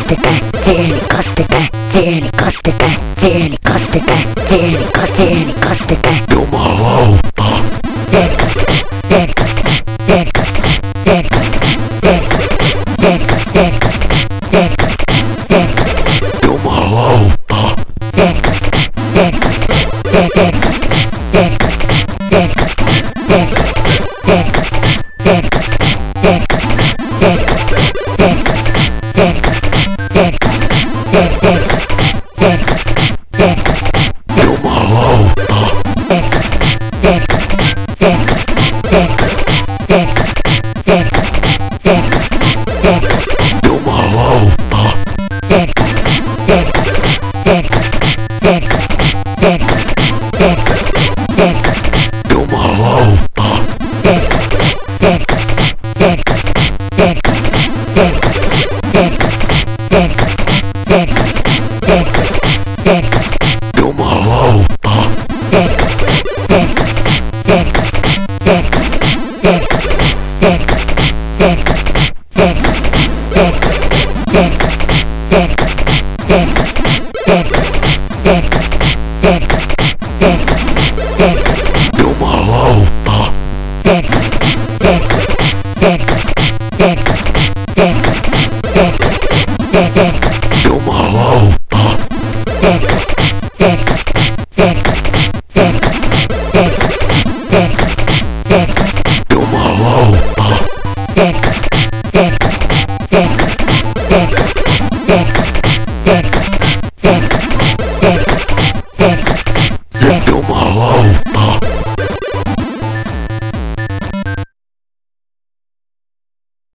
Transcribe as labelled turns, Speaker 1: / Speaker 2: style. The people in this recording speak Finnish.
Speaker 1: kasteta, sieni kasteta, sieni kasteta, sieni kasteta, sieni kasteta,
Speaker 2: jumalauta.
Speaker 1: sieni kasteta, sieni kasteta, sieni kasteta, sieni kasteta, sieni kasteta, sieni kasteta, sieni kasteta, sieni kasteta,
Speaker 2: Jumalauta.
Speaker 1: sieni kasteta, sieni kasteta, sieni kasteta, sieni kasteta, sieni kasteta, sieni kasteta, sieni kasteta, sieni kasteta, sieni kasteta, sieni kasteta, sieni kasteta, sieni kasteta, sieni kasteta, sieni kasteta, sieni kasteta, sieni kasteta,
Speaker 2: Jumalauta.
Speaker 1: sieni kasteta, sieni kasteta, sieni kasteta, sieni kasteta, sieni kasteta, sieni kasteta, sieni kasteta, sieni kasteta,
Speaker 2: Jumalauta.
Speaker 1: sieni kasteta, sieni kasteta, sieni kasteta, sieni kasteta, sieni kasteta, sieni kasteta, sieni kasteta,
Speaker 2: Jumalauta.
Speaker 1: sieni kasteta, sieni kasteta, sieni kasteta, sieni kasteta, sieni kasteta, sieni kasteta, sieni kasteta, sieni kasteta, sieni kasteta, sieni kasteta,
Speaker 2: Jumalauta.
Speaker 1: sieni kasteta, sieni kasteta, sieni kasteta, sieni kasteta, sieni kasteta, sieni kasteta, sieni kasteta, sieni kasteta, sieni kasteta, sieni kasteta, sieni kasteta, sieni kasteta, sieni kasteta, sieni kasteta, sieni kasteta, sieni kasteta, sieni kasteta,
Speaker 2: Jumalauta.
Speaker 1: sieni kasteta, sieni kasteta, sieni kasteta, sieni kasteta, sieni kasteta, sieni kasteta, sieni kasteta,
Speaker 2: Jumalauta.
Speaker 1: sieni kasteta, sieni kasteta, sieni kasteta, sieni kasteta, sieni kasteta, sieni kasteta, sieni kasteta,
Speaker 2: Jumalauta.
Speaker 1: sieni kasteta, sieni kasteta, sieni kasteta, sieni kasteta, sieni kasteta,